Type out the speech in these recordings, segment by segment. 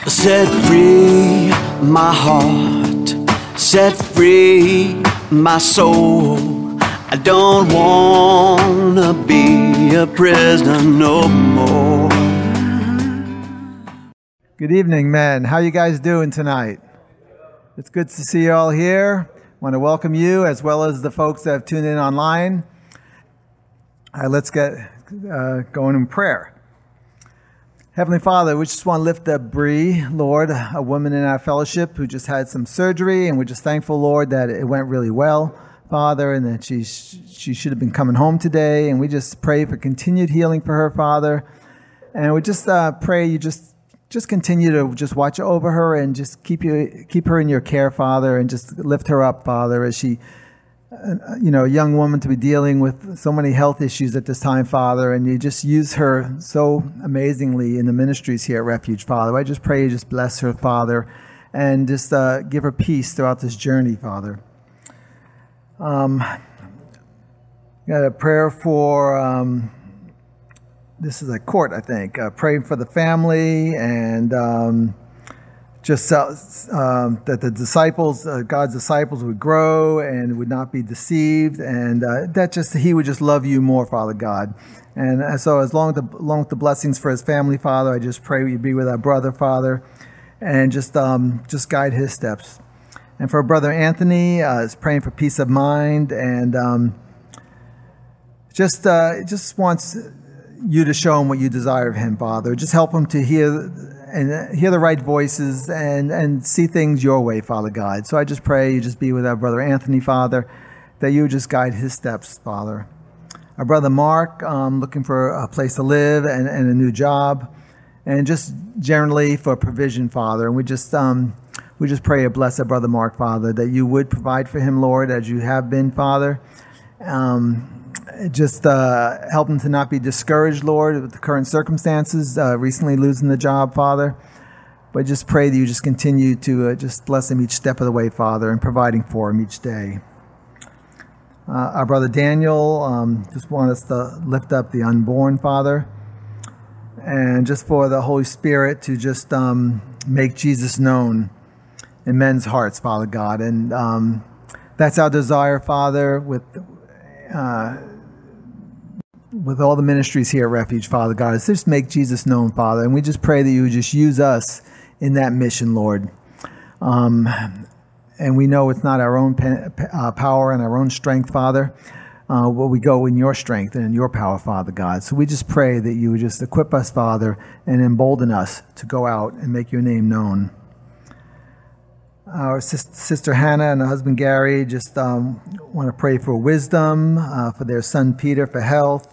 Set free my heart, set free my soul. I don't wanna be a prisoner no more. Good evening, men. How you guys doing tonight? It's good to see you all here. I want to welcome you as well as the folks that have tuned in online. Let's get going in prayer. Heavenly Father, we just want to lift up Bree, Lord, a woman in our fellowship who just had some surgery, and we're just thankful, Lord, that it went really well, Father, and that she should have been coming home today. And we just pray for continued healing for her, Father. And we just pray you just continue to just watch over her and just keep her in your care, Father, and just lift her up, Father, as she, a young woman to be dealing with so many health issues at this time, Father, and you just use her so amazingly in the ministries here at Refuge, Father. I just pray you just bless her, Father, and just give her peace throughout this journey, Father. Got a prayer for... this is a court, I think. Praying for the family and that the disciples, God's disciples, would grow and would not be deceived, and He would just love you more, Father God. And so, along with the blessings for his family, Father, I just pray you be with our brother, Father, and just guide his steps. And for Brother Anthony, is praying for peace of mind, and just wants you to show him what you desire of him, Father. Just help him to hear the right voices and see things your way, Father God. So I just pray you just be with our brother Anthony, Father, that you just guide his steps, Father. Our brother Mark, looking for a place to live and a new job, and just generally for provision, Father. And we just pray you bless our brother Mark, Father, that you would provide for him, Lord, as you have been, Father. Just help him to not be discouraged, Lord, with the current circumstances, recently losing the job, Father. But just pray that you just continue to just bless him each step of the way, Father, and providing for him each day. Our brother Daniel, just want us to lift up the unborn, Father, and just for the Holy Spirit to just make Jesus known in men's hearts, Father God. And that's our desire, Father, with all the ministries here at Refuge, Father God, is just make Jesus known, Father. And we just pray that you would just use us in that mission, Lord. And we know it's not our own power and our own strength, Father, but we go in your strength and in your power, Father God. So we just pray that you would just equip us, Father, and embolden us to go out and make your name known. Our sister Hannah and her husband Gary just want to pray for wisdom, for their son Peter for health,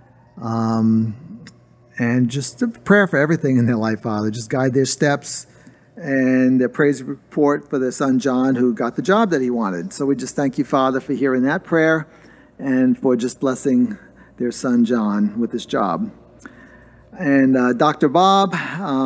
and just a prayer for everything in their life, Father. Just guide their steps and their praise report for their son John, who got the job that he wanted. So we just thank you, Father, for hearing that prayer and for just blessing their son John with his job. And Dr. Bob,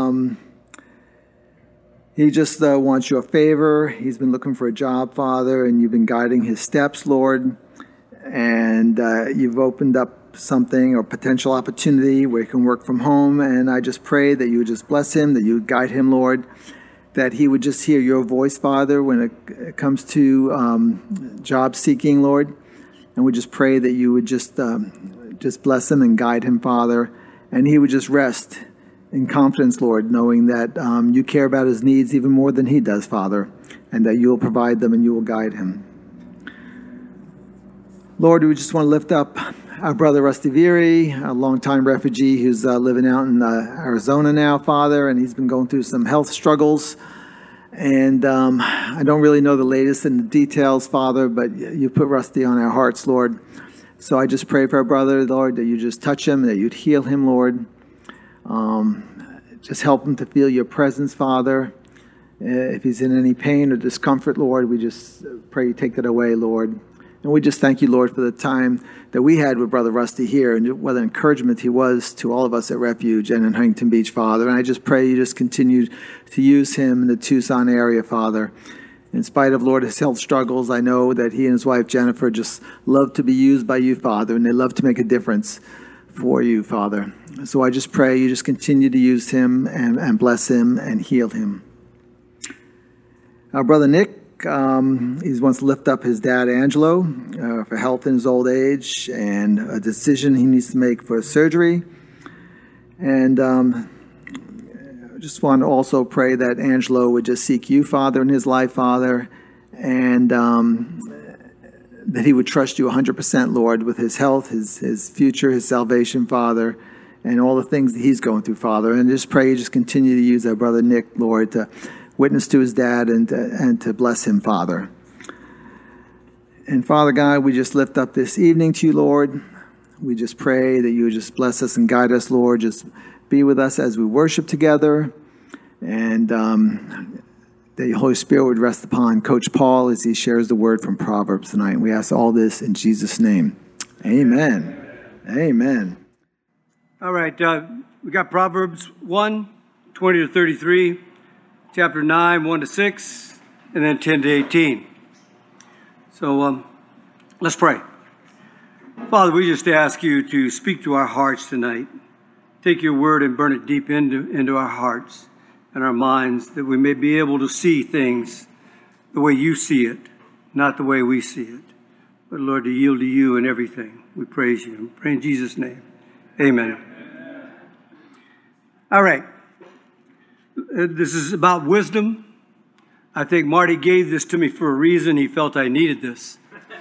he just wants your favor. He's been looking for a job, Father, and you've been guiding his steps, Lord. And you've opened up something or potential opportunity where he can work from home. And I just pray that you would just bless him, that you would guide him, Lord, that he would just hear your voice, Father, when it comes to job seeking, Lord. And we just pray that you would just bless him and guide him, Father, and he would just rest in confidence, Lord, knowing that you care about his needs even more than he does, Father, and that you will provide them and you will guide him. Lord, we just want to lift up our brother Rusty Veery, a longtime refugee who's living out in Arizona now, Father, and he's been going through some health struggles. And I don't really know the latest in the details, Father, but you put Rusty on our hearts, Lord. So I just pray for our brother, Lord, that you just touch him, that you'd heal him, Lord. Just help him to feel your presence, Father. If he's in any pain or discomfort, Lord, we just pray you take that away, Lord. And we just thank you, Lord, for the time that we had with Brother Rusty here and what an encouragement he was to all of us at Refuge and in Huntington Beach, Father. And I just pray you just continue to use him in the Tucson area, Father. In spite of, Lord, his health struggles, I know that he and his wife, Jennifer, just love to be used by you, Father, and they love to make a difference for you, Father. So I just pray you just continue to use him and bless him and heal him. Our brother Nick, he wants to lift up his dad, Angelo, for health in his old age and a decision he needs to make for surgery. And I just want to also pray that Angelo would just seek you, Father, in his life, Father, and that he would trust you 100%, Lord, with his health, his future, his salvation, Father, and all the things that he's going through, Father. And just pray you just continue to use our brother Nick, Lord, to witness to his dad and to bless him, Father. And Father God, we just lift up this evening to you, Lord. We just pray that you would just bless us and guide us, Lord. Just be with us as we worship together. And that the Holy Spirit would rest upon Coach Paul as he shares the word from Proverbs tonight. And we ask all this in Jesus' name. Amen. Amen. All right. We got Proverbs 1, 20 to 33, chapter 9, 1 to 6, and then 10 to 18. So let's pray. Father, we just ask you to speak to our hearts tonight. Take your word and burn it deep into our hearts and our minds, that we may be able to see things the way you see it, not the way we see it. But Lord, to yield to you in everything. We praise you. We pray in Jesus' name. Amen. All right. This is about wisdom. I think Marty gave this to me for a reason. He felt I needed this.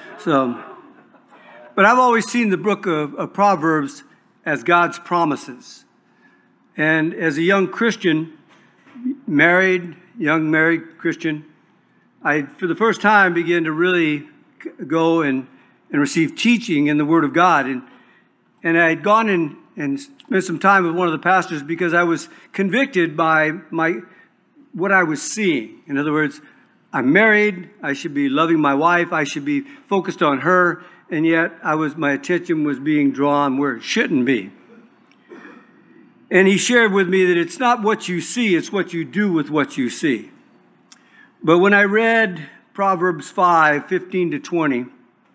But I've always seen the book of Proverbs as God's promises. And as a young Christian, young married Christian, I, for the first time, began to really go and receive teaching in the Word of God. And I had gone and spent some time with one of the pastors because I was convicted by what I was seeing. In other words, I'm married, I should be loving my wife, I should be focused on her, and yet my attention was being drawn where it shouldn't be. And he shared with me that it's not what you see, it's what you do with what you see. But when I read Proverbs 5, 15 to 20,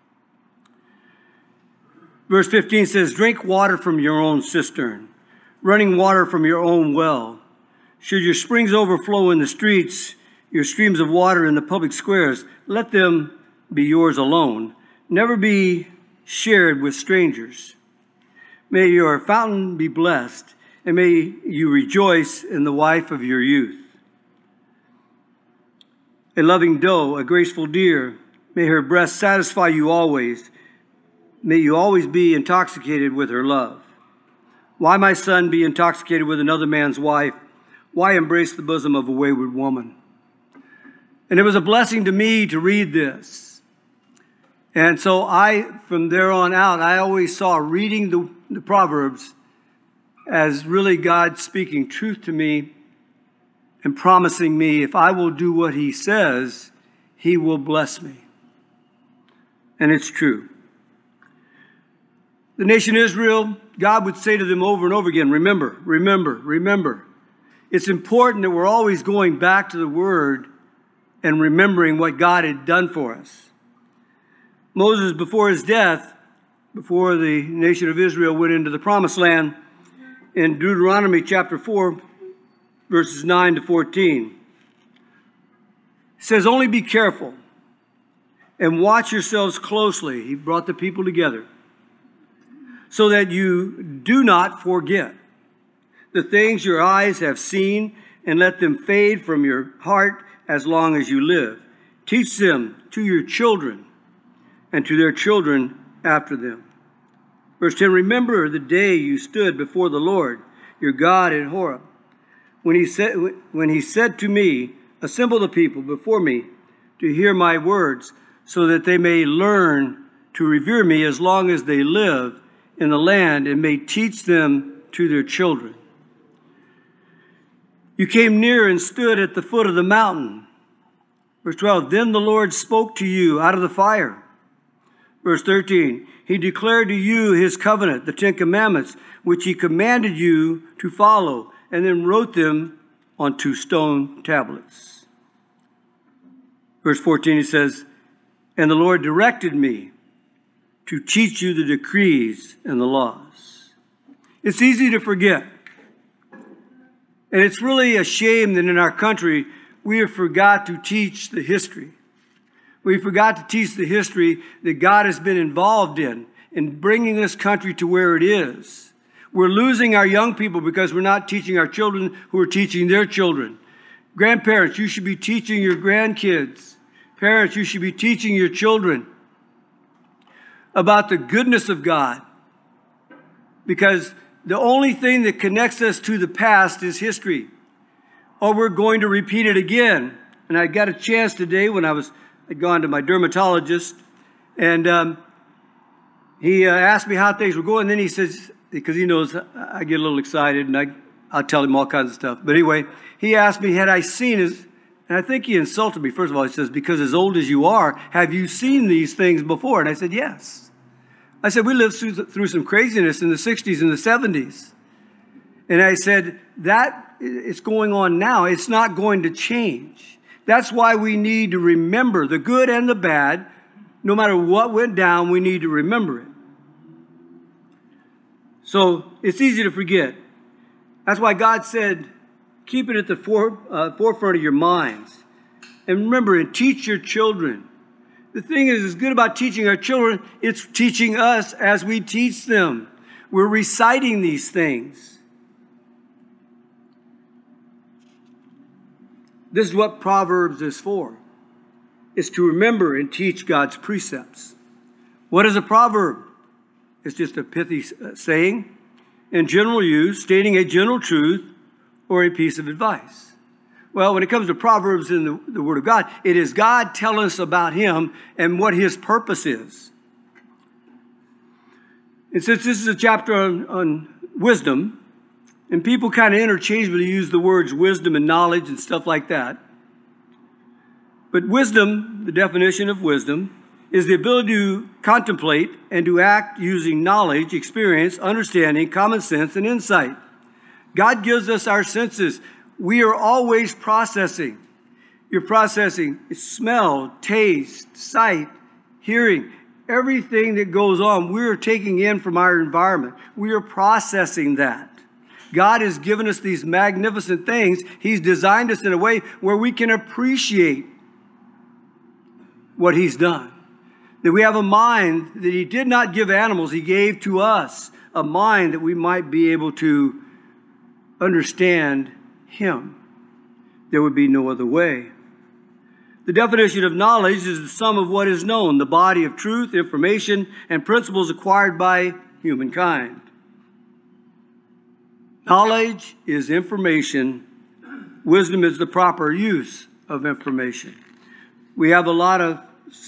verse 15 says, "Drink water from your own cistern, running water from your own well. Should your springs overflow in the streets, your streams of water in the public squares, let them be yours alone. Never be shared with strangers. May your fountain be blessed, and may you rejoice in the wife of your youth. A loving doe, a graceful deer, may her breast satisfy you always. May you always be intoxicated with her love. Why, my son, be intoxicated with another man's wife? Why embrace the bosom of a wayward woman?" And it was a blessing to me to read this. And so from there on out, I always saw reading the Proverbs as really God speaking truth to me and promising me if I will do what he says, he will bless me. And it's true. The nation Israel, God would say to them over and over again, remember, remember, remember. It's important that we're always going back to the Word and remembering what God had done for us. Moses, before his death, before the nation of Israel went into the Promised Land, in Deuteronomy chapter 4, verses 9 to 14, it says, "Only be careful and watch yourselves closely." He brought the people together, "so that you do not forget the things your eyes have seen, and let them fade from your heart as long as you live. Teach them to your children and to their children after them." Verse 10, "Remember the day you stood before the Lord, your God at Horeb, when he said to me, 'Assemble the people before me to hear my words, so that they may learn to revere me as long as they live in the land, and may teach them to their children.' You came near and stood at the foot of the mountain." Verse 12, "Then the Lord spoke to you out of the fire." Verse 13, "He declared to you his covenant, the 10 Commandments, which he commanded you to follow, and then wrote them on 2 stone tablets." Verse 14, he says, "And the Lord directed me to teach you the decrees and the laws." It's easy to forget. And it's really a shame that in our country, we have forgot to teach the history. We forgot to teach the history that God has been involved in bringing this country to where it is. We're losing our young people because we're not teaching our children who are teaching their children. Grandparents, you should be teaching your grandkids. Parents, you should be teaching your children about the goodness of God. Because the only thing that connects us to the past is history. Or we're going to repeat it again. And I got a chance today when I'd gone to my dermatologist, and he asked me how things were going. And then he says, because he knows I get a little excited, and I'll tell him all kinds of stuff. But anyway, he asked me, had I seen his, and I think he insulted me. First of all, he says, because as old as you are, have you seen these things before? And I said, yes. I said, we lived through some craziness in the 60s and the 70s. And I said, that is going on now. It's not going to change. That's why we need to remember the good and the bad. No matter what went down, we need to remember it. So it's easy to forget. That's why God said, keep it at the forefront of your minds. And remember, and teach your children. The thing is good about teaching our children, it's teaching us as we teach them. We're reciting these things. This is what Proverbs is for. It's to remember and teach God's precepts. What is a proverb? It's just a pithy saying in general use, stating a general truth or a piece of advice. Well, when it comes to Proverbs in the Word of God, it is God telling us about Him and what His purpose is. And since this is a chapter on wisdom, and people kind of interchangeably use the words wisdom and knowledge and stuff like that. But wisdom, the definition of wisdom, is the ability to contemplate and to act using knowledge, experience, understanding, common sense, and insight. God gives us our senses. We are always processing. You're processing smell, taste, sight, hearing, everything that goes on. We're taking in from our environment. We are processing that. God has given us these magnificent things. He's designed us in a way where we can appreciate what He's done. That we have a mind that He did not give animals. He gave to us a mind that we might be able to understand Him. There would be no other way. The definition of knowledge is the sum of what is known, the body of truth, information, and principles acquired by humankind. Knowledge is information. Wisdom is the proper use of information. We have a lot of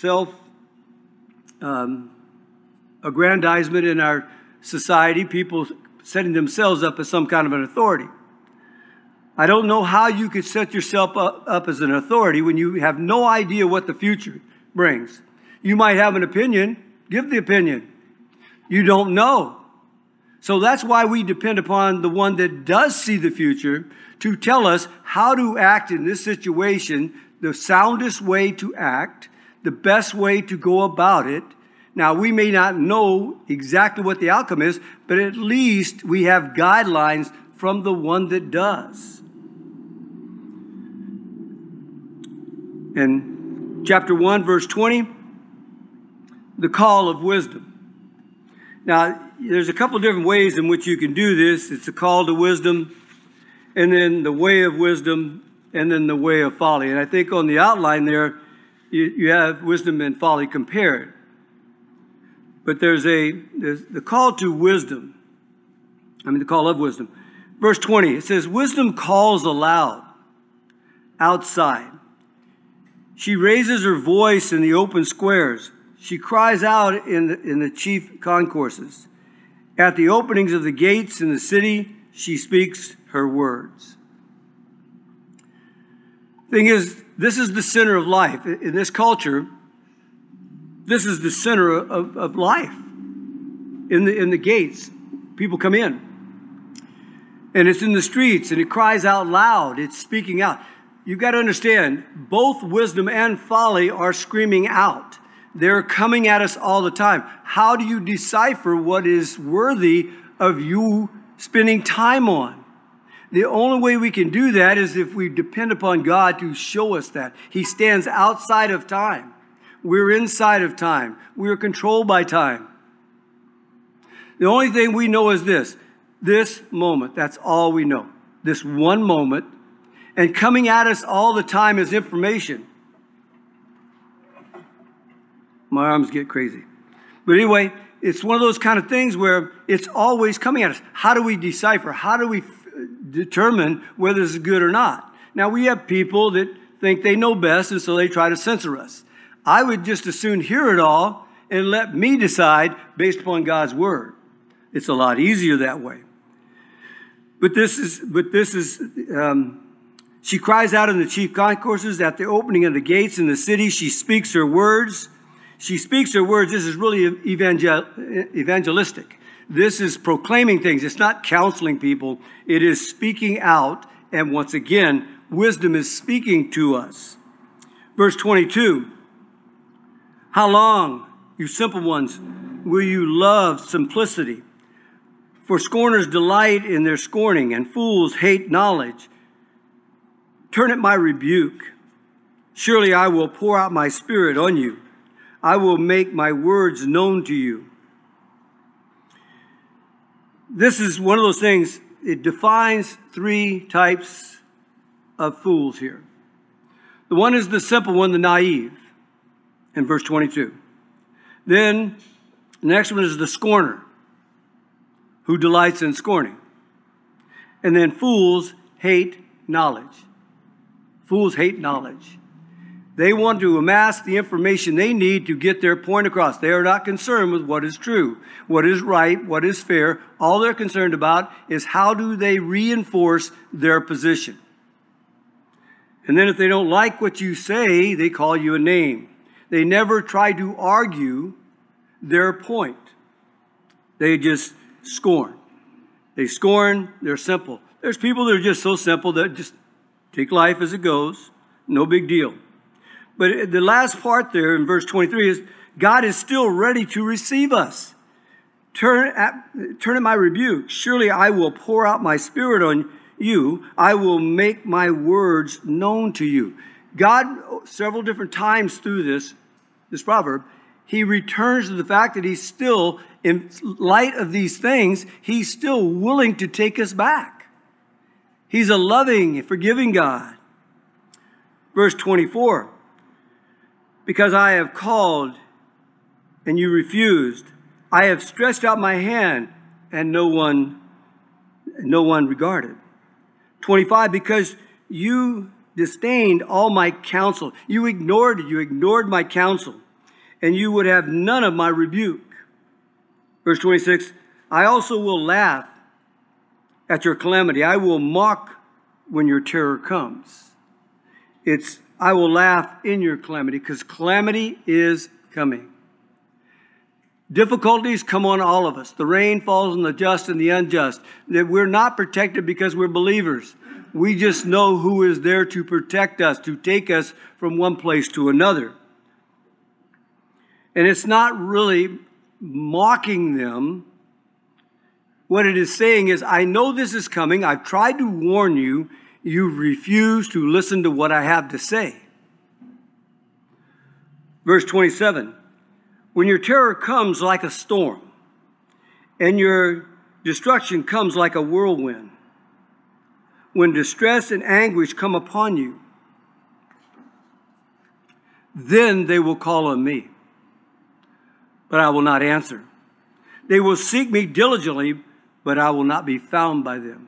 self-aggrandizement in our society, people setting themselves up as some kind of an authority. I don't know how you could set yourself up as an authority when you have no idea what the future brings. You might have an opinion. Give the opinion. You don't know. So that's why we depend upon the one that does see the future to tell us how to act in this situation, the soundest way to act, the best way to go about it. Now, we may not know exactly what the outcome is, but at least we have guidelines from the one that does. In chapter 1, verse 20, the call of wisdom. Now, there's a couple different ways in which you can do this. It's a call to wisdom, and then the way of wisdom, and then the way of folly. And I think on the outline there, you have wisdom and folly compared. But there's the call to wisdom. The call of wisdom. Verse 20, it says, wisdom calls aloud outside. She raises her voice in the open squares. She cries out in the chief concourses. At the openings of the gates in the city, she speaks her words. Thing is, this is the center of life. In this culture, this is the center of life. In the gates, people come in. And it's in the streets, and it cries out loud. It's speaking out. You've got to understand, both wisdom and folly are screaming out. They're coming at us all the time. How do you decipher what is worthy of you spending time on. The only way we can do that is if we depend upon God to show us that. He stands outside of time. We're inside of time. We're controlled by time. The only thing we know is this moment. That's all we know. This one moment. And coming at us all the time is information. My arms get crazy. But anyway, it's one of those kind of things where it's always coming at us. How do we decipher? How do we determine whether this is good or not? Now, we have people that think they know best, and so they try to censor us. I would just as soon hear it all and let me decide based upon God's word. It's a lot easier that way. She cries out in the chief concourses at the opening of the gates in the city. She speaks her words. She speaks her words. This is really evangelistic. This is proclaiming things. It's not counseling people. It is speaking out. And once again, wisdom is speaking to us. Verse 22. How long, you simple ones, will you love simplicity? For scorners delight in their scorning, and fools hate knowledge. Turn at my rebuke. Surely I will pour out my spirit on you. I will make my words known to you. This is one of those things, it defines three types of fools here. The one is the simple one, the naive, in verse 22. Then the next one is the scorner, who delights in scorning. And then fools hate knowledge. Fools hate knowledge. They want to amass the information they need to get their point across. They are not concerned with what is true, what is right, what is fair. All they're concerned about is how do they reinforce their position. And then if they don't like what you say, they call you a name. They never try to argue their point. They just scorn. They scorn, they're simple. There's people that are just so simple that just take life as it goes, no big deal. But the last part there in verse 23 is, God is still ready to receive us. Turn at my rebuke. Surely I will pour out my spirit on you. I will make my words known to you. God, several different times through this proverb, he returns to the fact that he's still, in light of these things, he's still willing to take us back. He's a loving, forgiving God. Verse 24, because I have called and you refused. I have stretched out my hand and no one regarded. 25, because you disdained all my counsel. You ignored my counsel, and you would have none of my rebuke. Verse 26, I also will laugh at your calamity. I will mock when your terror comes. I will laugh in your calamity, because calamity is coming. Difficulties come on all of us. The rain falls on the just and the unjust. That we're not protected because we're believers. We just know who is there to protect us, to take us from one place to another. And it's not really mocking them. What it is saying is, I know this is coming. I've tried to warn you. You refuse to listen to what I have to say. Verse 27, when your terror comes like a storm, and your destruction comes like a whirlwind, when distress and anguish come upon you, then they will call on me, but I will not answer. They will seek me diligently, but I will not be found by them.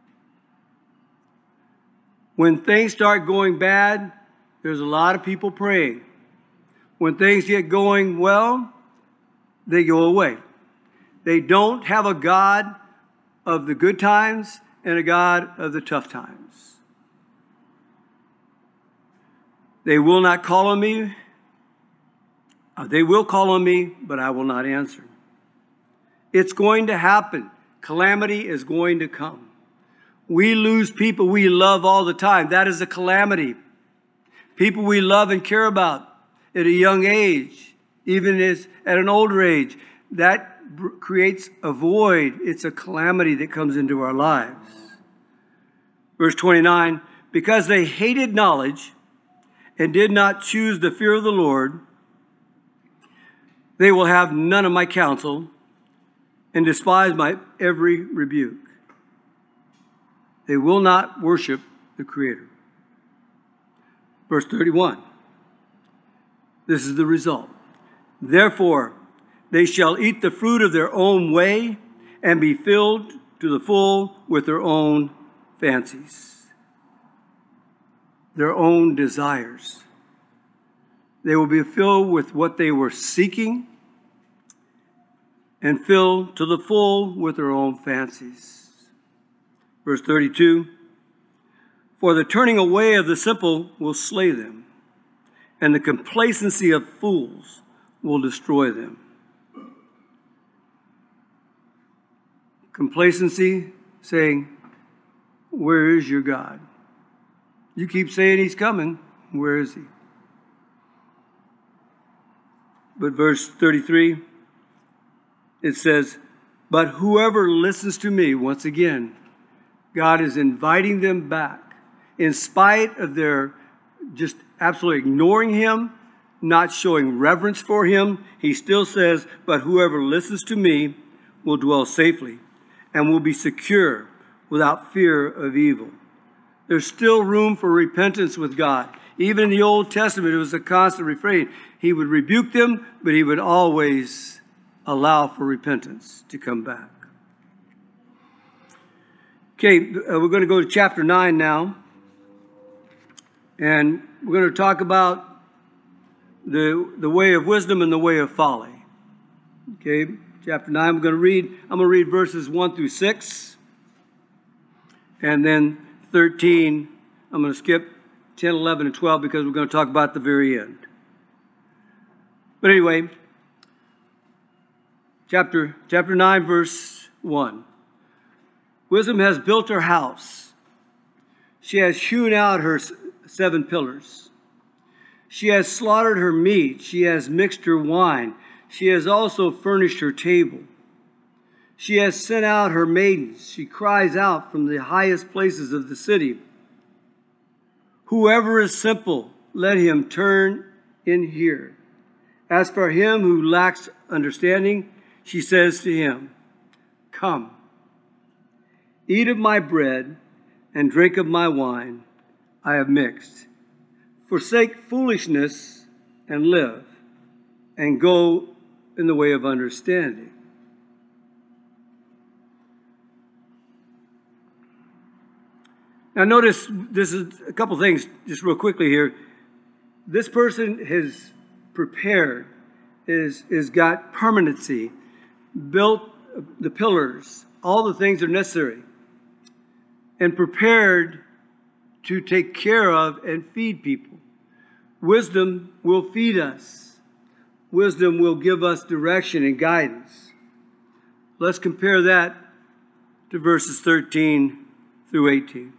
When things start going bad, there's a lot of people praying. When things get going well, they go away. They don't have a God of the good times and a God of the tough times. They will not call on me. They will call on me, but I will not answer. It's going to happen. Calamity is going to come. We lose people we love all the time. That is a calamity. People we love and care about at a young age, even at an older age. That creates a void. It's a calamity that comes into our lives. Verse 29, because they hated knowledge and did not choose the fear of the Lord, they will have none of my counsel and despise my every rebuke. They will not worship the Creator. Verse 31, this is the result. Therefore, they shall eat the fruit of their own way and be filled to the full with their own fancies, their own desires. They will be filled with what they were seeking and filled to the full with their own fancies. Verse 32, for the turning away of the simple will slay them, and the complacency of fools will destroy them. Complacency, saying, where is your God? You keep saying he's coming. Where is he? But verse 33, it says, but whoever listens to me, once again, God is inviting them back. In spite of their just absolutely ignoring him, not showing reverence for him, he still says, but whoever listens to me will dwell safely and will be secure without fear of evil. There's still room for repentance with God. Even in the Old Testament, it was a constant refrain. He would rebuke them, but he would always allow for repentance to come back. Okay, we're going to go to chapter 9 now. And we're going to talk about the way of wisdom and the way of folly. Okay, chapter 9, I'm going to read verses 1 through 6. And then 13, I'm going to skip 10, 11, and 12 because we're going to talk about the very end. But anyway, chapter 9, verse 1. Wisdom has built her house. She has hewn out her 7 pillars. She has slaughtered her meat. She has mixed her wine. She has also furnished her table. She has sent out her maidens. She cries out from the highest places of the city. Whoever is simple, let him turn in here. As for him who lacks understanding, she says to him, come, eat of my bread and drink of my wine I have mixed. Forsake foolishness and live, and go in the way of understanding. Now notice, this is a couple things just real quickly here. This person has prepared, is got permanency, built the pillars, all the things that are necessary, and prepared to take care of and feed people. Wisdom will feed us. Wisdom will give us direction and guidance. Let's compare that to verses 13 through 18.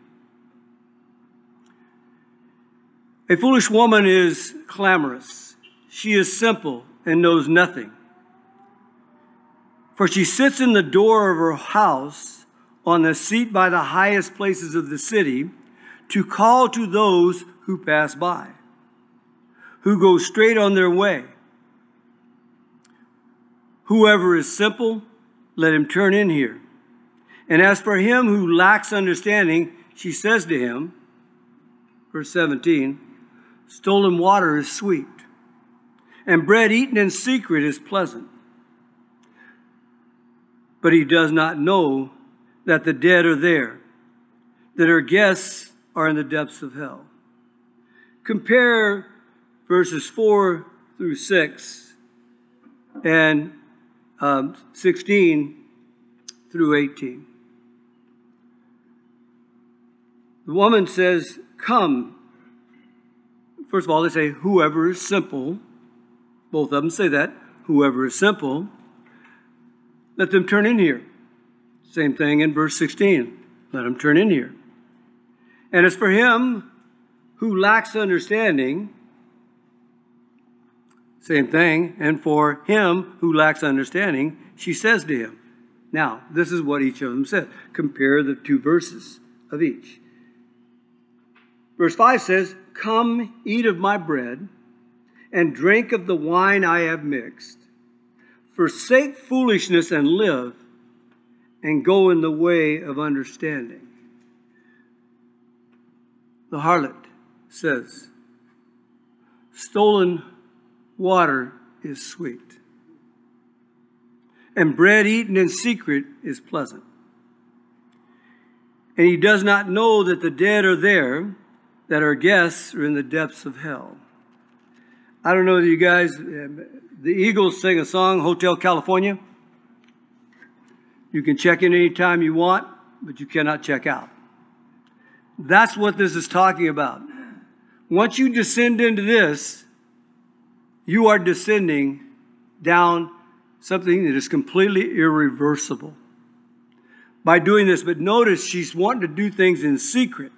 A foolish woman is clamorous. She is simple and knows nothing. For she sits in the door of her house on the seat by the highest places of the city to call to those who pass by, who go straight on their way. Whoever is simple, let him turn in here. And as for him who lacks understanding, she says to him, verse 17, stolen water is sweet, and bread eaten in secret is pleasant. But he does not know that the dead are there, that her guests are in the depths of hell. Compare verses 4 through 6 and 16 through 18. The woman says, come. First of all, they say, whoever is simple. Both of them say that. Whoever is simple, let them turn in here. Same thing in verse 16. Let them turn in here. And as for him who lacks understanding, Same thing. And for him who lacks understanding, she says to him. Now, this is what each of them said. Compare the two verses of each. Verse 5 says, "Come, eat of my bread, and drink of the wine I have mixed. Forsake foolishness and live, and go in the way of understanding." The harlot says, "Stolen water is sweet, and bread eaten in secret is pleasant. And he does not know that the dead are there, that our guests are in the depths of hell." I don't know if you guys, the Eagles sing a song, Hotel California. You can check in anytime you want, but you cannot check out. That's what this is talking about. Once you descend into this, you are descending down something that is completely irreversible by doing this. But notice she's wanting to do things in secret.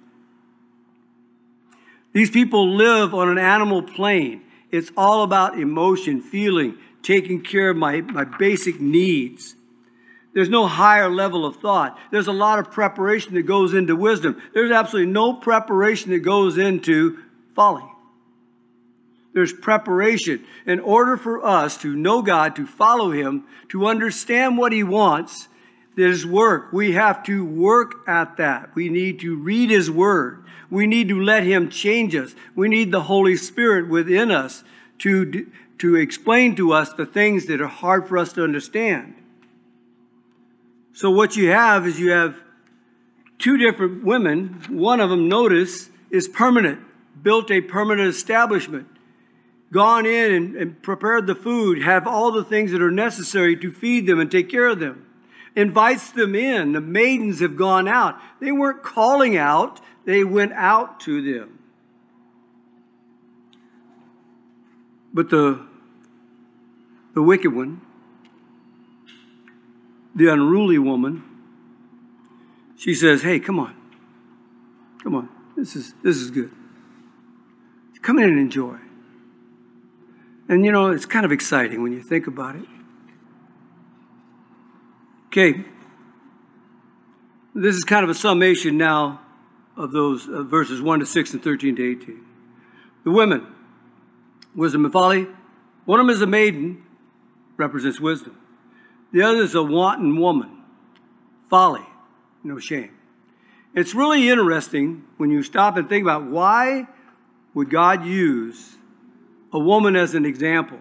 These people live on an animal plane. It's all about emotion, feeling, taking care of my basic needs. There's no higher level of thought. There's a lot of preparation that goes into wisdom. There's absolutely no preparation that goes into folly. There's preparation. In order for us to know God, to follow Him, to understand what He wants, there's work. We have to work at that. We need to read His Word. We need to let Him change us. We need the Holy Spirit within us to explain to us the things that are hard for us to understand. So what you have is you have two different women. One of them, notice, is permanent, built a permanent establishment, gone in and prepared the food, have all the things that are necessary to feed them and take care of them, invites them in. The maidens have gone out. They weren't calling out. They went out to them. But the wicked one, the unruly woman, she says, "Hey, come on. Come on. This is good. Come in and enjoy." And you know, it's kind of exciting when you think about it. Okay. This is kind of a summation now of those verses 1 to 6 and 13 to 18. The women, wisdom and folly. One of them is a maiden, represents wisdom. The other is a wanton woman, folly, no shame. It's really interesting when you stop and think about why would God use a woman as an example.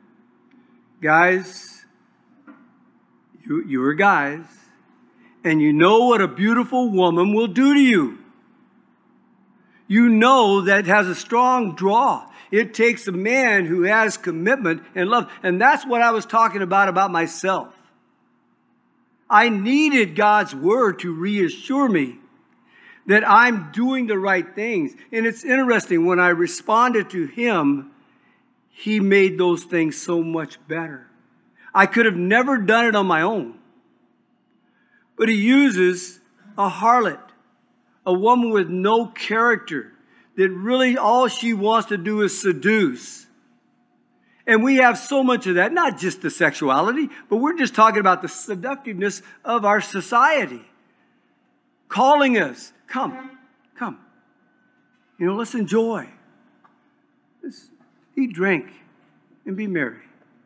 Guys, you are guys, and you know what a beautiful woman will do to you. You know that has a strong draw. It takes a man who has commitment and love. And that's what I was talking about myself. I needed God's word to reassure me that I'm doing the right things. And it's interesting, when I responded to Him, He made those things so much better. I could have never done it on my own. But He uses a harlot, a woman with no character, that really all she wants to do is seduce. And we have so much of that, not just the sexuality, but we're just talking about the seductiveness of our society. Calling us, come. You know, let's enjoy. Let's eat, drink, and be merry.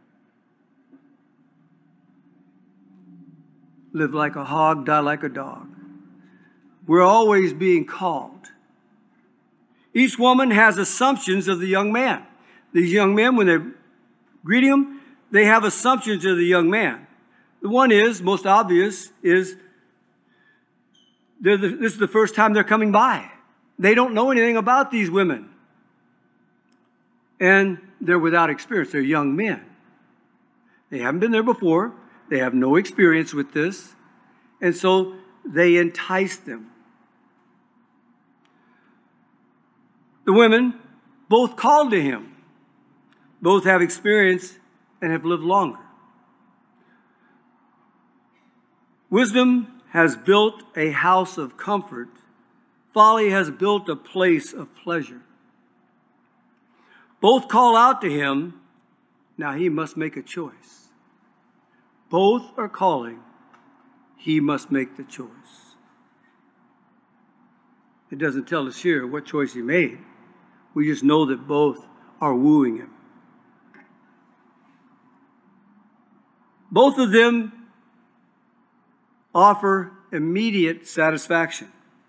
Live like a hog, die like a dog. We're always being called. Each woman has assumptions of the young man. These young men, when they're greeting him, they have assumptions of the young man. The one is, most obvious, is this is the first time they're coming by. They don't know anything about these women. And they're without experience. They're young men. They haven't been there before. They have no experience with this. And so they entice them. The women both called to him. Both have experience and have lived longer. Wisdom has built a house of comfort. Folly has built a place of pleasure. Both call out to him, Now he must make a choice. Both are calling. He must make the choice. It doesn't tell us here what choice he made. We just know that both are wooing him. Both of them offer immediate satisfaction.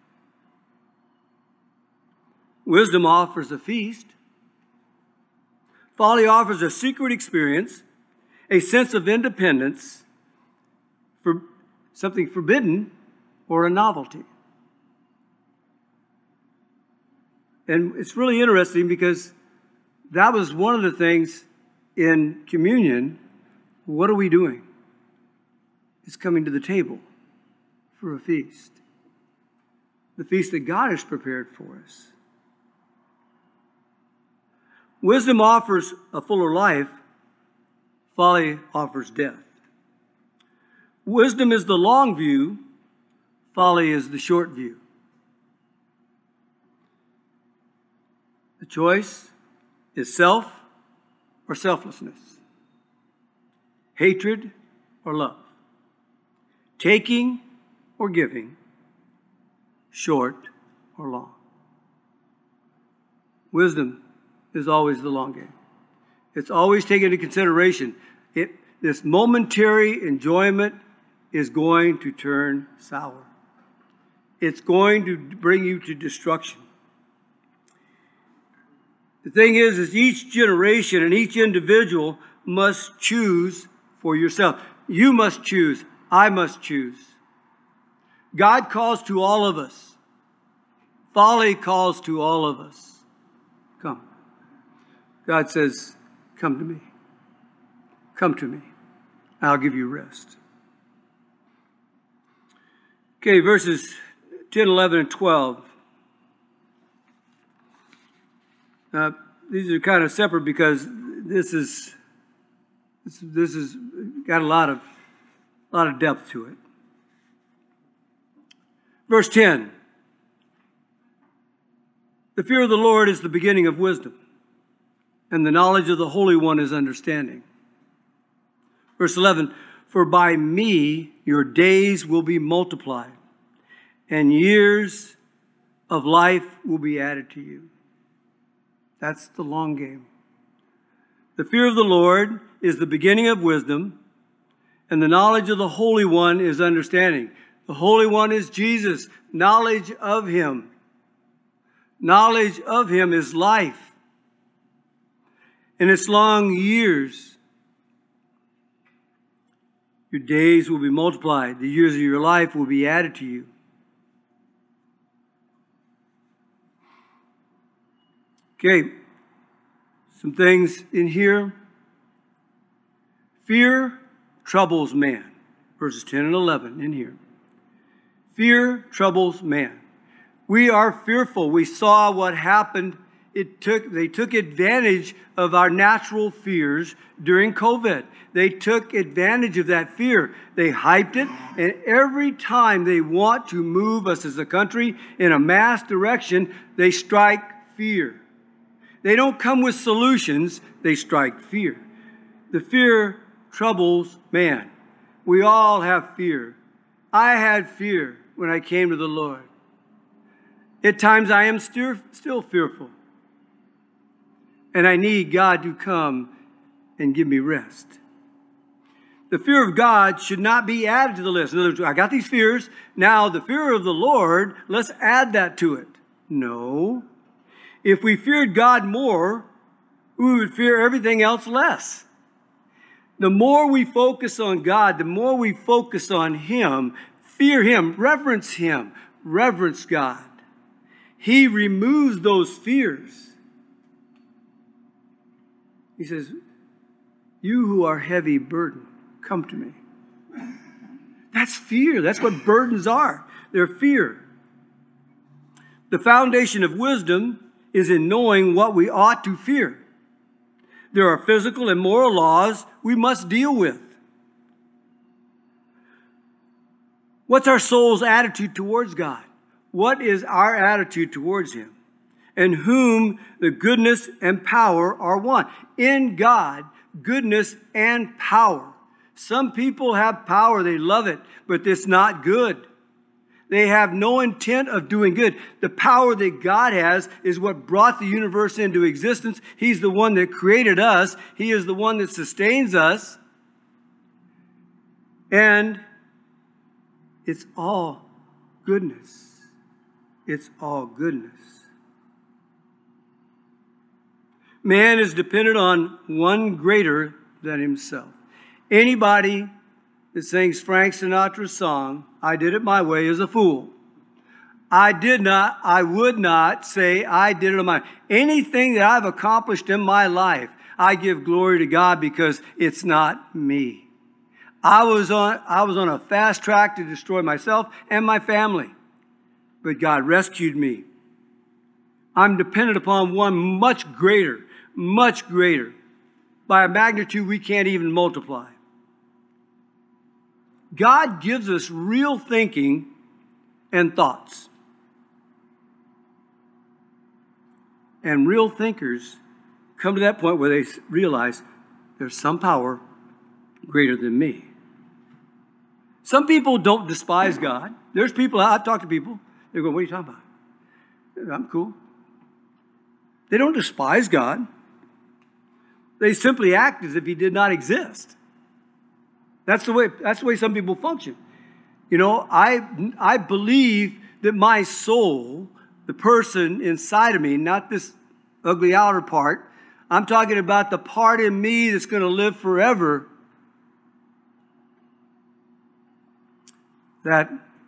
Wisdom offers a feast. Folly offers a secret experience, a sense of independence, for something forbidden, or a novelty. And it's really interesting because that was one of the things in communion. What are we doing? It's coming to the table for a feast. The feast that God has prepared for us. Wisdom offers a fuller life. Folly offers death. Wisdom is the long view. Folly is the short view. The choice is self or selflessness. Hatred or love. Taking or giving. Short or long. Wisdom is always the long game. It's always taken into consideration. This momentary enjoyment is going to turn sour. It's going to bring you to destruction. The thing is each generation and each individual must choose for yourself. You must choose. I must choose. God calls to all of us. Folly calls to all of us. Come. God says, come to me. Come to me. I'll give you rest. Okay, verses 10, 11, and 12. These are kind of separate because this is got a lot of depth to it. Verse 10. The fear of the Lord is the beginning of wisdom, and the knowledge of the Holy One is understanding. Verse 11. For by me your days will be multiplied, and years of life will be added to you. That's the long game. The fear of the Lord is the beginning of wisdom, and the knowledge of the Holy One is understanding. The Holy One is Jesus. Knowledge of Him. Knowledge of Him is life. In its long years, your days will be multiplied. The years of your life will be added to you. Okay, some things in here. Fear troubles man. Verses 10 and 11 in here. Fear troubles man. We are fearful. We saw what happened. They took advantage of our natural fears during COVID. They took advantage of that fear. They hyped it, and every time they want to move us as a country in a mass direction, they strike fear. They don't come with solutions, they strike fear. The fear troubles man. We all have fear. I had fear when I came to the Lord. At times I am still fearful. And I need God to come and give me rest. The fear of God should not be added to the list. In other words, I got these fears. Now the fear of the Lord, let's add that to it. No. If we feared God more, we would fear everything else less. The more we focus on God, the more we focus on Him, fear Him, reverence God. He removes those fears. He says, you who are heavy burdened, come to me. That's fear. That's what burdens are. They're fear. The foundation of wisdom is in knowing what we ought to fear. There are physical and moral laws we must deal with. What's our soul's attitude towards God? What is our attitude towards Him? In whom the goodness and power are one. In God, goodness and power. Some people have power, they love it, but it's not good. They have no intent of doing good. The power that God has is what brought the universe into existence. He's the one that created us. He is the one that sustains us. And it's all goodness. It's all goodness. Man is dependent on one greater than himself. Anybody that sings Frank Sinatra's song, I Did It My Way, is a fool. I would not say I did it on my own. Anything that I've accomplished in my life, I give glory to God because it's not me. I was on a fast track to destroy myself and my family, but God rescued me. I'm dependent upon one much greater, by a magnitude we can't even multiply. God gives us real thinking and thoughts. And real thinkers come to that point where they realize there's some power greater than me. Some people don't despise God. There's people, I've talked to people, they go, what are you talking about? I'm cool. They don't despise God. They simply act as if he did not exist. That's the way some people function. You know, I believe that my soul, the person inside of me, not this ugly outer part, I'm talking about the part in me that's going to live forever, that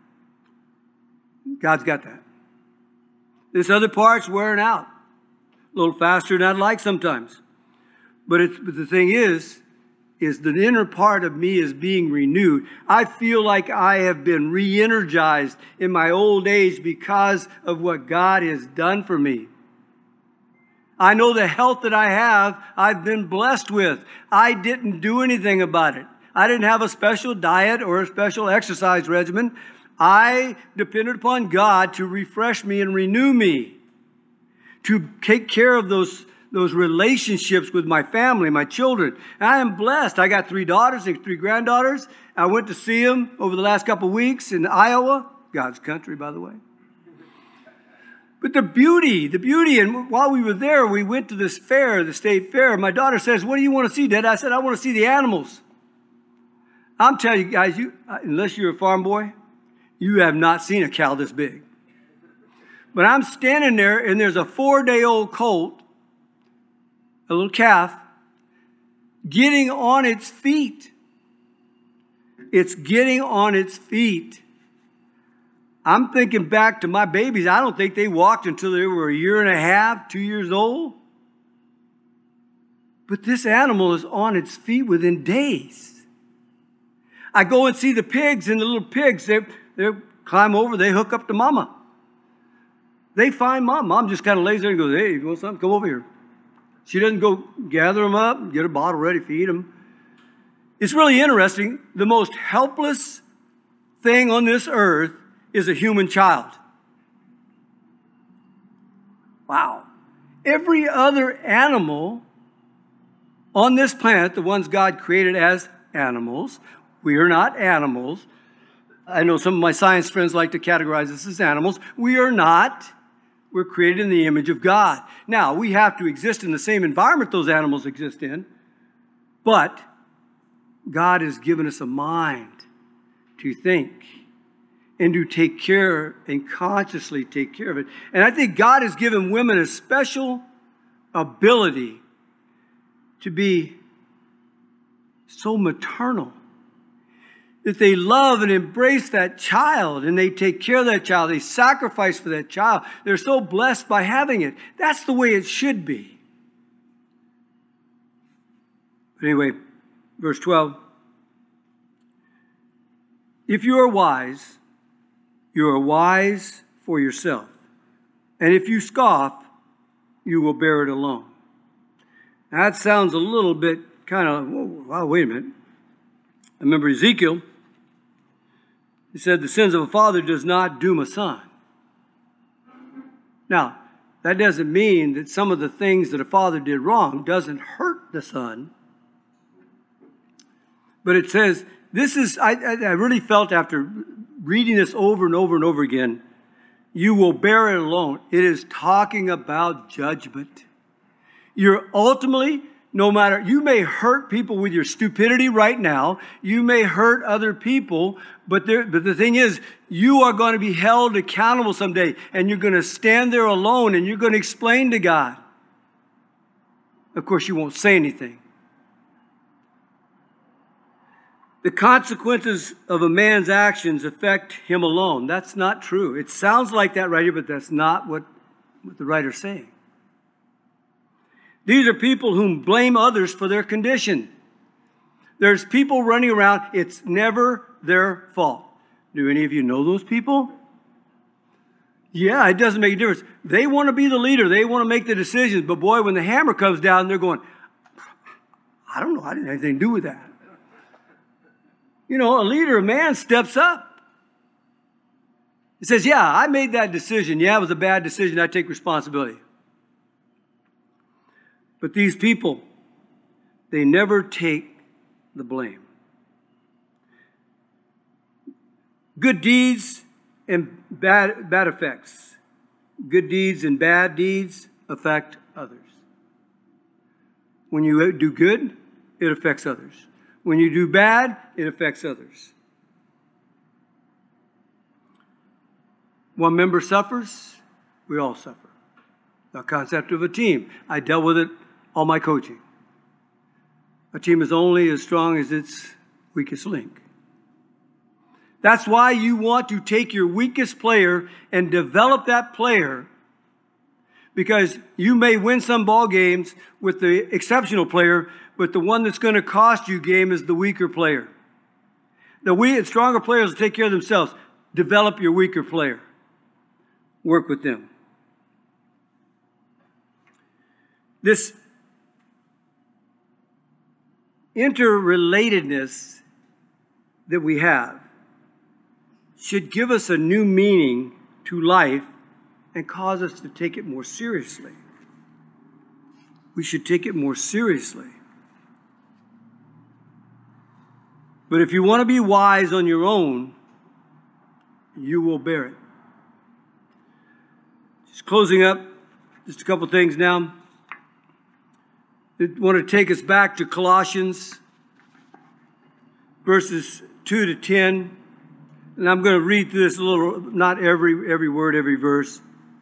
God's got that. This other part's wearing out a little faster than I'd like sometimes. But the thing is the inner part of me is being renewed. I feel like I have been re-energized in my old age because of what God has done for me. I know the health that I have, I've been blessed with. I didn't do anything about it. I didn't have a special diet or a special exercise regimen. I depended upon God to refresh me and renew me, to take care of those relationships with my family, my children. And I am blessed. I got 3 daughters and 3 granddaughters. I went to see them over the last couple of weeks in Iowa, God's country, by the way. But the beauty, and while we were there, we went to this fair, the state fair. My daughter says, what do you want to see, Dad? I said, I want to see the animals. I'm telling you guys, unless you're a farm boy, you have not seen a cow this big. But I'm standing there, and there's a 4-day-old colt, a little calf, getting on its feet. It's getting on its feet. I'm thinking back to my babies. I don't think they walked until they were 1.5 years, 2 years old. But this animal is on its feet within days. I go and see the pigs, and the little pigs, they climb over, they hook up to mama. They find mom. Mom just kind of lays there and goes, hey, you want something? Come over here. She doesn't go gather them up, get a bottle ready, feed them. It's really interesting. The most helpless thing on this earth is a human child. Wow. Every other animal on this planet, the ones God created as animals, we are not animals. I know some of my science friends like to categorize us as animals. We are not. We're created in the image of God. Now, we have to exist in the same environment those animals exist in, but God has given us a mind to think and to take care and consciously take care of it. And I think God has given women a special ability to be so maternal, that they love and embrace that child, and they take care of that child. They sacrifice for that child. They're so blessed by having it. That's the way it should be. But anyway, verse 12. If you are wise for yourself. And if you scoff, you will bear it alone. Now, that sounds a little bit kind of, wow, wait a minute. I remember Ezekiel. He said, the sins of a father does not doom a son. Now, that doesn't mean that some of the things that a father did wrong doesn't hurt the son. But it says, I really felt after reading this over and over and over again, you will bear it alone. It is talking about judgment. You're ultimately, no matter, you may hurt people with your stupidity right now. You may hurt other people, but the thing is, you are going to be held accountable someday, and you're going to stand there alone, and you're going to explain to God. Of course, you won't say anything. The consequences of a man's actions affect him alone. That's not true. It sounds like that right here, but that's not what the writer's saying. These are people who blame others for their condition. There's people running around, it's never their fault. Do any of you know those people? Yeah, it doesn't make a difference. They want to be the leader. They want to make the decisions. But boy, when the hammer comes down, they're going, I don't know. I didn't have anything to do with that. You know, a leader, a man, steps up. He says, yeah, I made that decision. Yeah, it was a bad decision. I take responsibility. But these people, they never take the blame. Good deeds and bad effects. Good deeds and bad deeds affect others. When you do good, it affects others. When you do bad, it affects others. One member suffers, we all suffer. The concept of a team. I dealt with it all my coaching. A team is only as strong as its weakest link. That's why you want to take your weakest player and develop that player, because you may win some ball games with the exceptional player, but the one that's going to cost you game is the weaker player. The stronger players will take care of themselves. Develop your weaker player. Work with them. This interrelatedness that we have should give us a new meaning to life and cause us to take it more seriously. We should take it more seriously. But if you want to be wise on your own, you will bear it. Just closing up, just a couple things now. I want to take us back to Colossians, verses 2 to 10. And I'm going to read through this a little, not every word, every verse.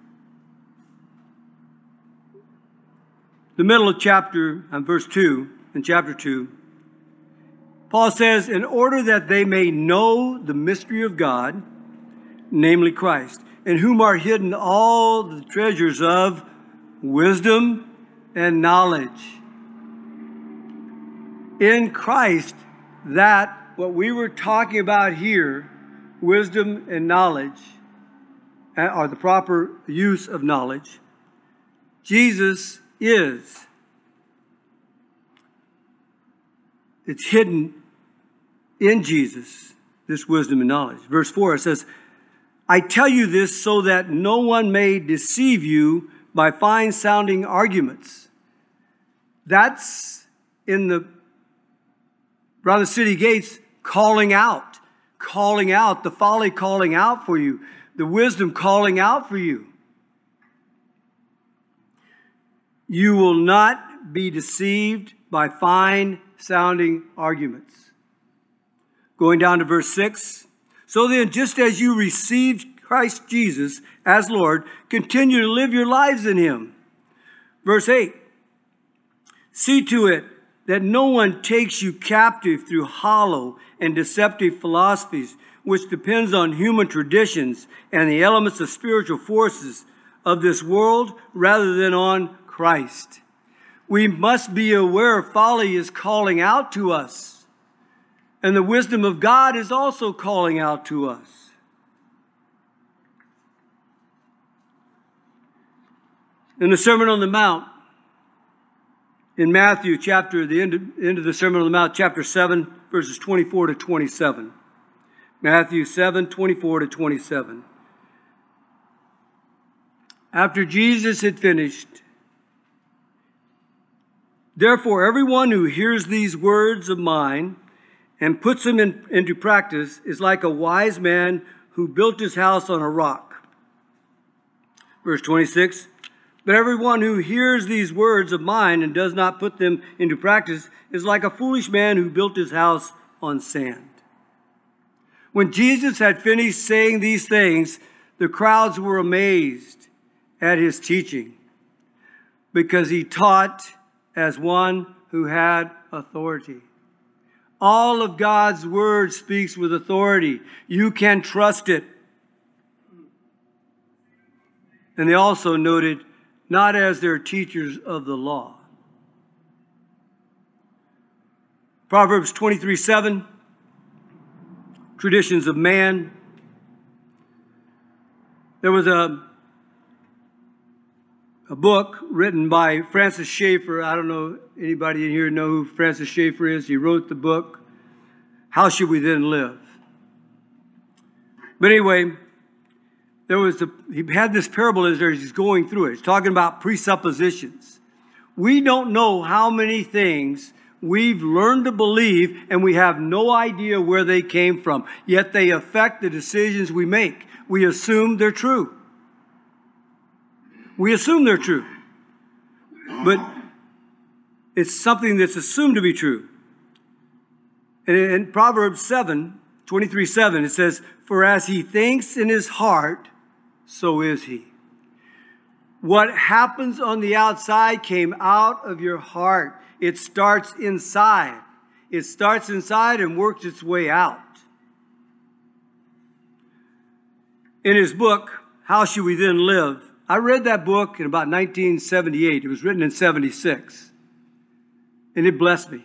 The middle of verse 2, in chapter 2, Paul says, in order that they may know the mystery of God, namely Christ, in whom are hidden all the treasures of wisdom and knowledge. In Christ, what we were talking about here, wisdom and knowledge, or the proper use of knowledge, Jesus is. It's hidden in Jesus, this wisdom and knowledge. Verse 4, it says, I tell you this so that no one may deceive you by fine-sounding arguments. That's around the city gates, calling out, the folly calling out for you, the wisdom calling out for you. You will not be deceived by fine-sounding arguments. Going down to verse 6. So then, just as you received Christ Jesus as Lord, continue to live your lives in Him. Verse 8. See to it that no one takes you captive through hollow and deceptive philosophies, which depends on human traditions and the elements of spiritual forces of this world rather than on Christ. We must be aware folly is calling out to us. And the wisdom of God is also calling out to us. In the Sermon on the Mount, in Matthew the end of the Sermon on the Mount, chapter 7, verses 24 to 27. Matthew 7, 24 to 27. After Jesus had finished, therefore everyone who hears these words of mine and puts them into practice is like a wise man who built his house on a rock. Verse 26, but everyone who hears these words of mine and does not put them into practice is like a foolish man who built his house on sand. When Jesus had finished saying these things, the crowds were amazed at his teaching, because he taught as one who had authority. All of God's word speaks with authority. You can trust it. And they also noted, not as their teachers of the law. Proverbs 23:7, traditions of man. There was a book written by Francis Schaeffer. I don't know, anybody in here know who Francis Schaeffer is? He wrote the book, How Should We Then Live? But anyway, he had this parable as he's going through it. He's talking about presuppositions. We don't know how many things we've learned to believe and we have no idea where they came from, yet they affect the decisions we make. We assume they're true. We assume they're true. But it's something that's assumed to be true. And in Proverbs 23:7, it says, for as he thinks in his heart, so is he. What happens on the outside came out of your heart. It starts inside. It starts inside and works its way out. In his book, How Should We Then Live? I read that book in about 1978. It was written in 76. And it blessed me.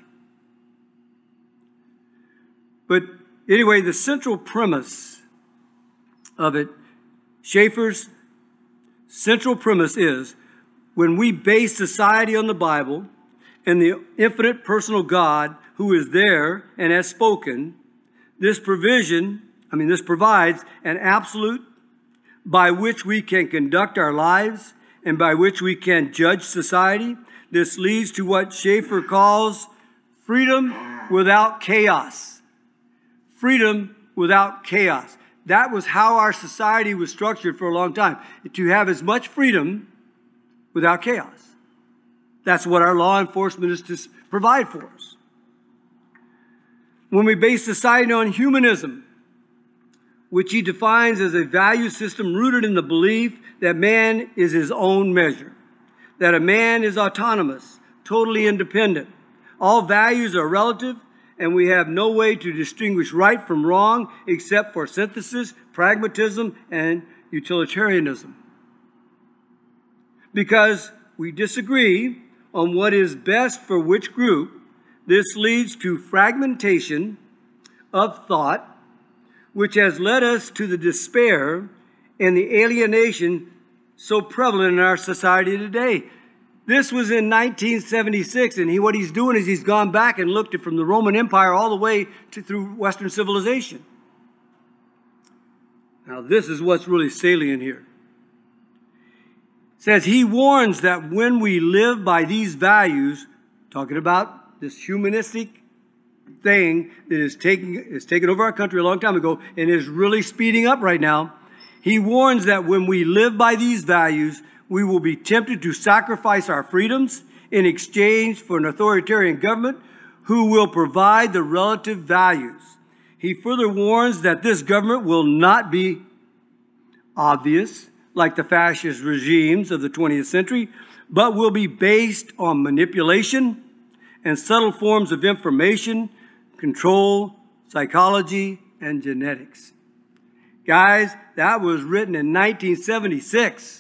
But anyway, the central premise of it, Schaeffer's central premise is, when we base society on the Bible and the infinite personal God who is there and has spoken, this provides an absolute by which we can conduct our lives and by which we can judge society. This leads to what Schaeffer calls freedom without chaos. Freedom without chaos. That was how our society was structured for a long time, to have as much freedom without chaos. That's what our law enforcement is to provide for us. When we base society on humanism, which he defines as a value system rooted in the belief that man is his own measure, that a man is autonomous, totally independent. All values are relative, and we have no way to distinguish right from wrong except for synthesis, pragmatism, and utilitarianism. Because we disagree on what is best for which group, this leads to fragmentation of thought, which has led us to the despair and the alienation so prevalent in our society today. This was in 1976, and what he's doing is he's gone back and looked at from the Roman Empire all the way through Western civilization. Now, this is what's really salient here. It says, he warns that when we live by these values, talking about this humanistic thing that is taken over our country a long time ago and is really speeding up right now. He warns that when we live by these values, we will be tempted to sacrifice our freedoms in exchange for an authoritarian government who will provide the relative values. He further warns that this government will not be obvious like the fascist regimes of the 20th century, but will be based on manipulation and subtle forms of information, control, psychology, and genetics. Guys, that was written in 1976.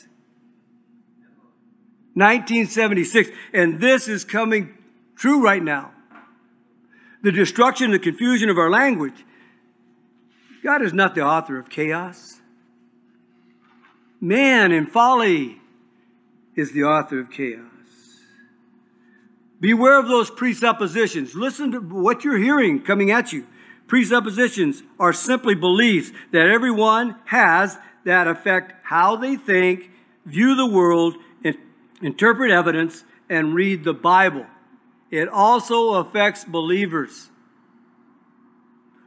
1976. And this is coming true right now. The destruction, the confusion of our language. God is not the author of chaos. Man in folly is the author of chaos. Beware of those presuppositions. Listen to what you're hearing coming at you. Presuppositions are simply beliefs that everyone has that affect how they think, view the world, interpret evidence, and read the Bible. It also affects believers.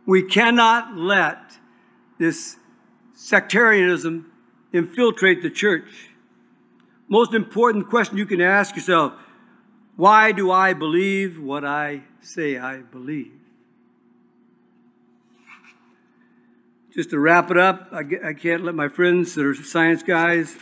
We cannot let this sectarianism infiltrate the church. Most important question you can ask yourself, why do I believe what I say I believe? Just to wrap it up, I can't let my friends that are science guys,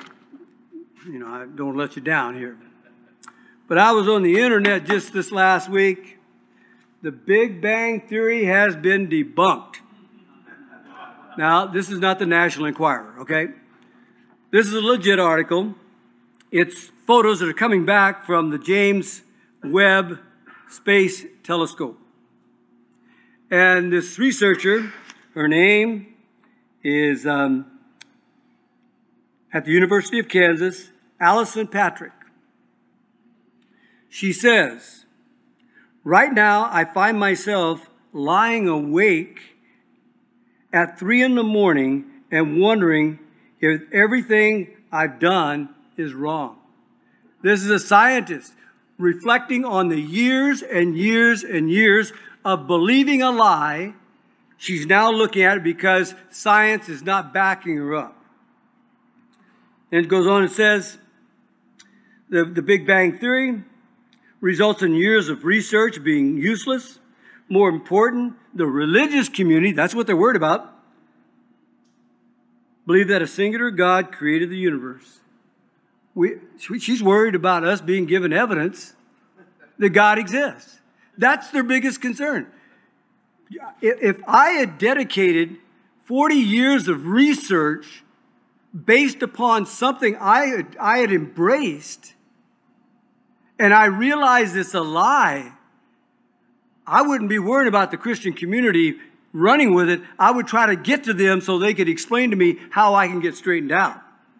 I don't let you down here. But I was on the internet just this last week. The Big Bang Theory has been debunked. Now, this is not the National Enquirer, okay? This is a legit article. It's photos that are coming back from the James Webb Space Telescope. And this researcher, her name is, at the University of Kansas, Allison Patrick. She says, right now I find myself lying awake at 3 a.m. and wondering if everything I've done is wrong. This is a scientist reflecting on the years and years and years of believing a lie. She's now looking at it because science is not backing her up. And it goes on and says, the Big Bang Theory results in years of research being useless. More important, the religious community, that's what they're worried about, believe that a singular God created the universe. She's worried about us being given evidence that God exists. That's their biggest concern. If I had dedicated 40 years of research based upon something I had embraced, and I realized it's a lie, I wouldn't be worried about the Christian community running with it. I would try to get to them so they could explain to me how I can get straightened out.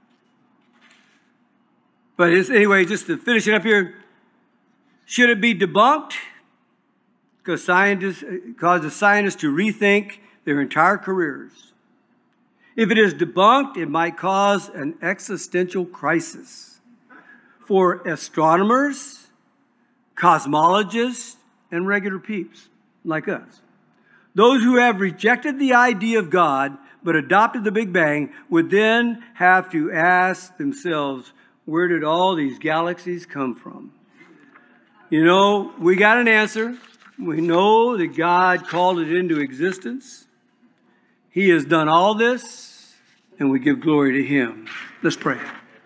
But anyway, just to finish it up here, should it be debunked? Because causes scientists to rethink their entire careers. If it is debunked, it might cause an existential crisis for astronomers, cosmologists, and regular peeps like us. Those who have rejected the idea of God but adopted the Big Bang would then have to ask themselves, where did all these galaxies come from? We got an answer. We know that God called it into existence. He has done all this, and we give glory to Him. Let's pray.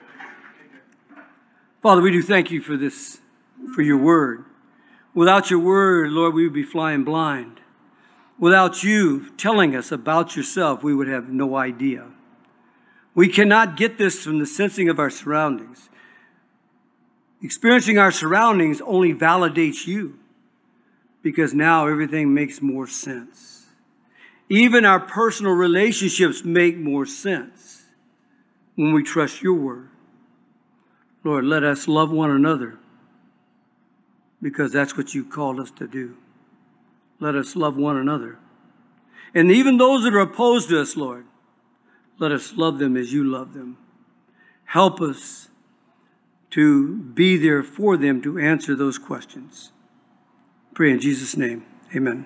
Father, we do thank you for this, for your word. Without your word, Lord, we would be flying blind. Without you telling us about yourself, we would have no idea. We cannot get this from the sensing of our surroundings. Experiencing our surroundings only validates you, because now everything makes more sense. Even our personal relationships make more sense when we trust your word. Lord, let us love one another, because that's what you called us to do. Let us love one another. And even those that are opposed to us, Lord, let us love them as you love them. Help us to be there for them to answer those questions. Pray in Jesus' name. Amen.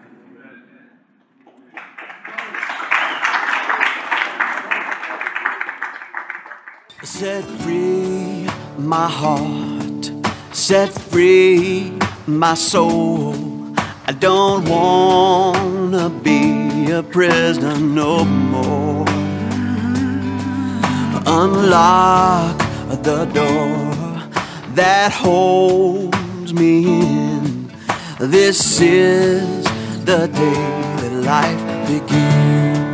Set free my heart, set free my soul. I don't want to be a prisoner no more. Unlock the door that holds me in. This is the day that life begins.